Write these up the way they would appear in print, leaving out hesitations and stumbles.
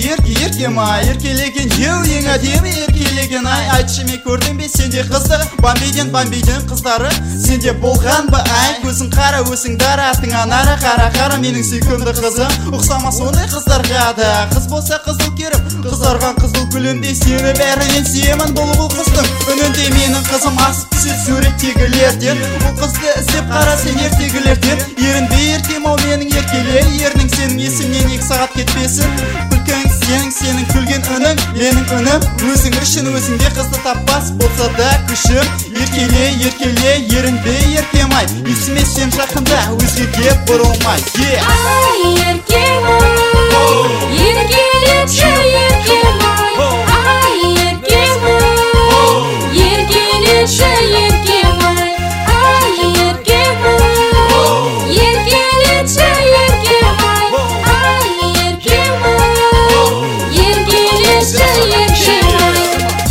еркем ай, еркелеген еу ең әдемі еркелеген ай. Айтшы мен көрдім бе сенде қызды, бомбейден қыздары сенде болған ба ай. Көзің қара өсің дара аттыңа нара, қара менің сүйкімді қызым. Ұқсамас ондай қыздарға да, қыз болса қызыл керіп, қыздарған қызыл гүлімдей сені бәрінен сүйемін. Бұл қыздың үнінде менің қызым асып түседі суреттегілерден. Бұл қызды іздеп қара сен ертегілерден. Ерінбе еркем ау менің еркеле, ернің сенің есімнен 2 сағат кетпесін. Күлкің сенің күлген үнің менің үнім. Өзің үшін өзіңде қызды таппас болса да күшім. Еркеле ерінбе еркем ай, есіме сен жақында өзгеге бұрылмай. Ай еркем ай, еркелеші еркем ай. Ай еркем ай, еркелеші еркем ай. Ай еркем ай, еркелеші еркем ай. Ай еркем ай, еркелеші еркем ай.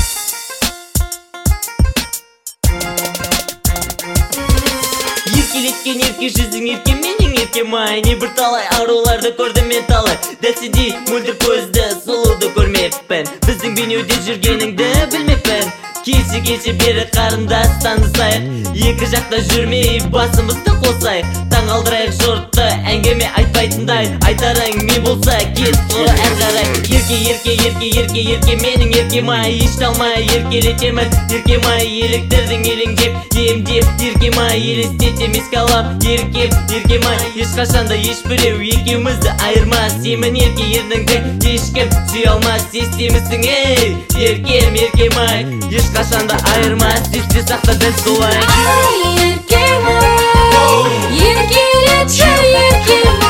Еркелеткен ерке жүзің еркем менің еркем ай. Не бір талай аруларды көрдім мен талай. Дәл сендей мөлдір көзді сұлуды көрмеппін. Біздің бейнеуде жүргеніңді білмеппін. Келсе бері қарындас танысайық. Екі жақта жүрмей басымызды қосайық. Таң алдырайық жұртты әңгіме айтпайтындай. Айтарың мен болса кет соны әр қарай. Ерке менің еркем ай. Еш талмай еркелетемін еркем ай. Еліктердің елеңдеп емдеп еркем ай. Елестетем еске алам еркем ай. Ешқашанда ешбіреу екеумізді айырмас. Семін ерке ерніңді ешкім сүйе алмас. Естемісің ей еркем ай. Ешқашанда айырмас, есте сақта дәл солай. Ай еркем ай, еркелеші еркем ай.